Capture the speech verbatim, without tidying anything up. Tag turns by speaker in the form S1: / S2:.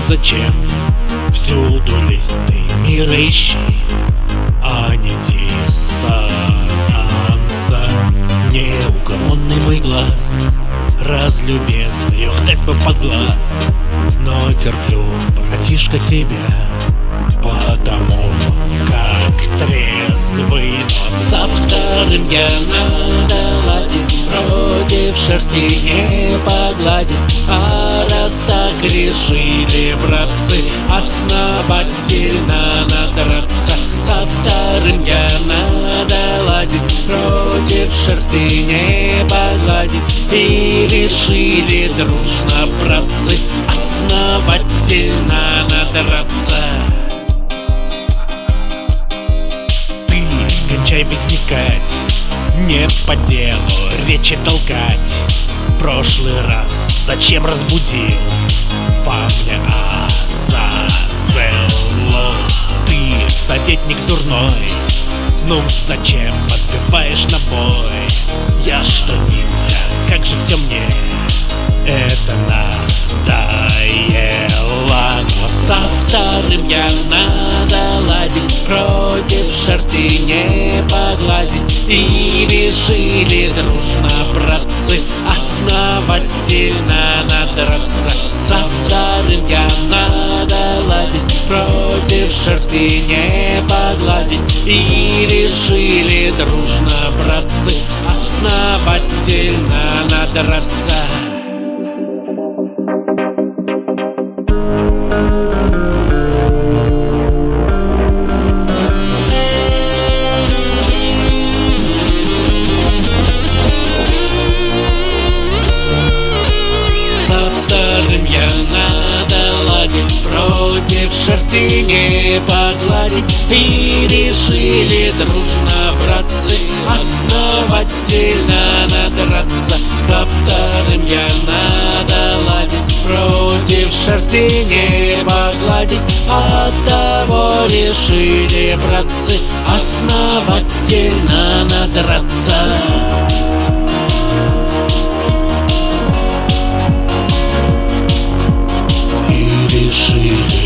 S1: зачем всюду листы мира ищи, а не диссонанса? Неугомонный мой глаз, разлюбезный, ох, дать бы под глаз. Но терплю, братишка, тебя, потому как трезвый. Но со вторым я надо ладить, против шерсти не погладить. А раз так решили, братцы, основательно надраться, со вторым я надо ладить, против шерсти не погладить. И решили дружно, братцы, основательно надраться. Ты кончай возникать, не по делу речи толкать. Прошлый раз зачем разбудил во мне Азазеллу? Ты советник дурной, ну зачем подбиваешь на бой? Я что, ниндзя, как же все мне это надоело. Но со вторым я надо ладить, против шерсти не погладить. И решили дружно, братцы, основательно надраться. Со вторым я надо ладить, против шерсти не погладить. И решили дружно, братцы, основательно надраться. Я надо ладить, против шерсти не погладить. И решили дружно, братцы, основательно надраться. Со вторым я надо ладить, против шерсти не погладить. Оттого решили, братцы, основательно надраться. Решили